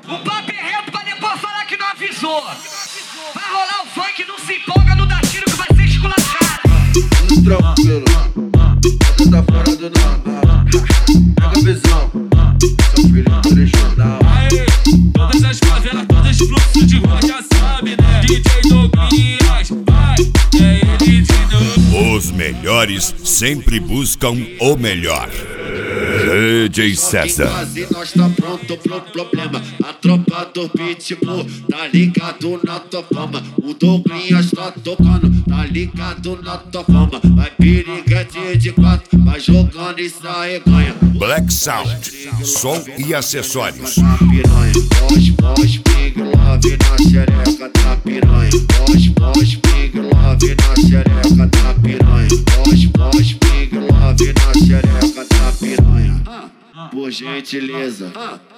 O papo é reto pra depois falar que não avisou. Vai rolar o funk, não se empolga, não dá tiro que vai ser esculachado. Tudo tranquilo, você tá fora do normal. Pega a visão, seu filho do regional. Aê, todas as favelas, todos os fluxos de rua já sabe, né? DJ Douglas, vai, é ele de novo. Os melhores sempre buscam o melhor. DJ César. Quase nós tá pronto pro problema. A tropa do Pitbull tá ligado na tua fama. O Douglas tá tocando, tá ligado na tua fama. Vai piriguete de quatro, vai jogando e sai ganha. Black Sound, som e acessórios. Na piranha, pós, ping, love na xereca da piranha. Pós, ping, love na xereca da piranha. Pós, ping, love na xereca da piranha. Por gentileza,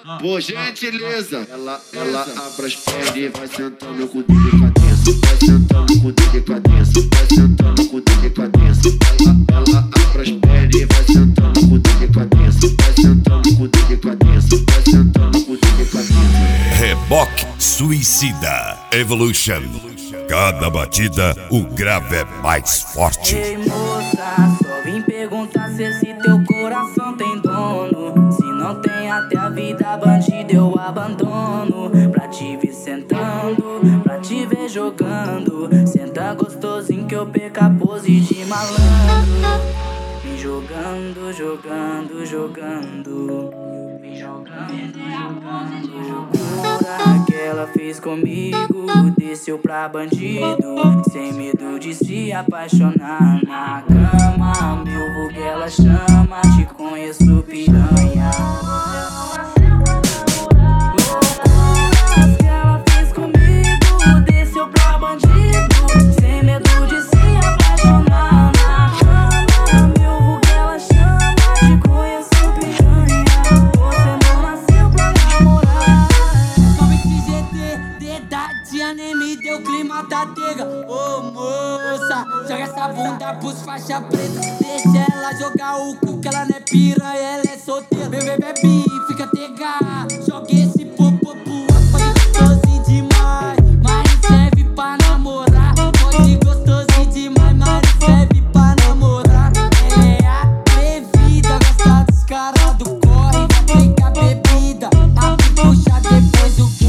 ela abre as pernas e vai sentando com delicadeza. Vai sentando com delicadeza, vai sentando com delicadeza. Ela abre as pernas e vai sentando com delicadeza. Vai sentando com delicadeza, vai sentando com delicadeza. Reboque Suicida Evolution. Cada batida, o grave é mais forte. Ei moça, só vim perguntar se esse teu coração tem dono. Se não tem até a vida bandida eu abandono. Pra te ver sentando, pra te ver jogando. Senta gostosinho que eu perco a pose de malandro. Vem jogando, jogando, jogando. Vem jogando, jogando, jogando. Que ela fez comigo, desceu pra bandido. Sem medo de se apaixonar na cama. Meu vulgo ela chama, te conheço piranha. Loucuras que ela fez comigo, desceu pra bandido. Sem medo de se apaixonar na cama. Meu vulgo ela chama, te conheço piranha. Você não nasceu pra namorar. Dedadinha nem me deu clima da tega. Ô moça, joga essa bunda pros faixa preta. Deixa ela jogar o cu que ela não é piranha, ela é solteira. Bebê, bebe, fica tega. Joga esse popo pro alto, pode gostosinho demais. Mas não serve pra namorar. Pode gostosinho demais, mas não serve pra namorar. Ela é atrevida, gosta dos caras do corre. Vai pegar bebida, abre puxa depois o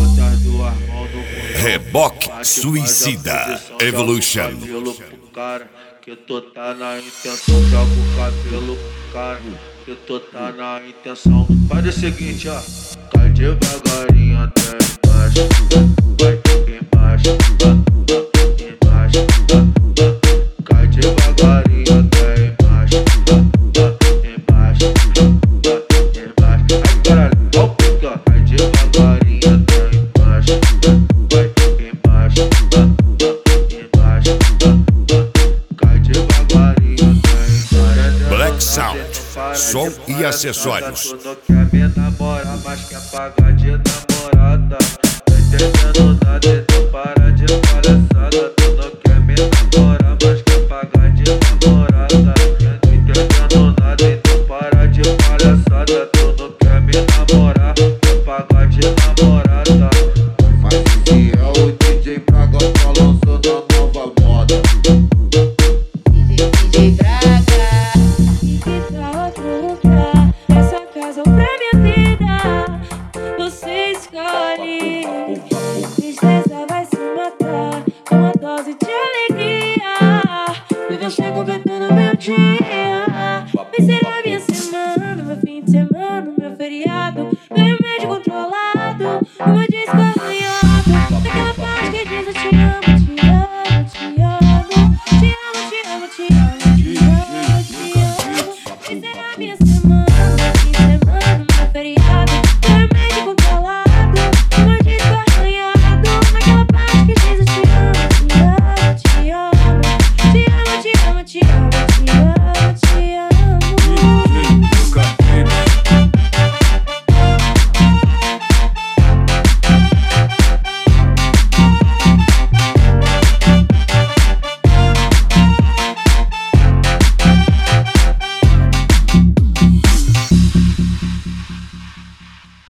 Reboque Suicida Evolution. Cara, que tu tá na intenção, joga o cabelo pro cara, que tu tá na intenção. Faz o seguinte, ó, cai devagarinho até embaixo, vai embaixo, embaixo, cai devagarinho até embaixo, embaixo, embaixo. Ai caralho, ó o pique, ó, cai devagarinho até embaixo, vai embaixo, embaixo, cai devagarinho até embaixo. Black Sound, som e acessórios. Tu não quer me namorar, mas quer pagar de namorada. Não entendendo nada, então para de palhaçada. Tu não quer me namorar, mas quer pagar de namorada. Não entendendo nada, então para de palhaçada. Tu não quer me namorar, quer pagar de namorada. Mas esse é o DJ Braga falando da nova moda. DJ Braga, e que tal outro lugar? Essa casa pra minha vida, você escolhe. Tristeza vai se matar com uma dose de alegria. Me deixa completando meu dia. Vai ser a minha semana, meu fim de semana, meu feriado. Meu remédio controlar.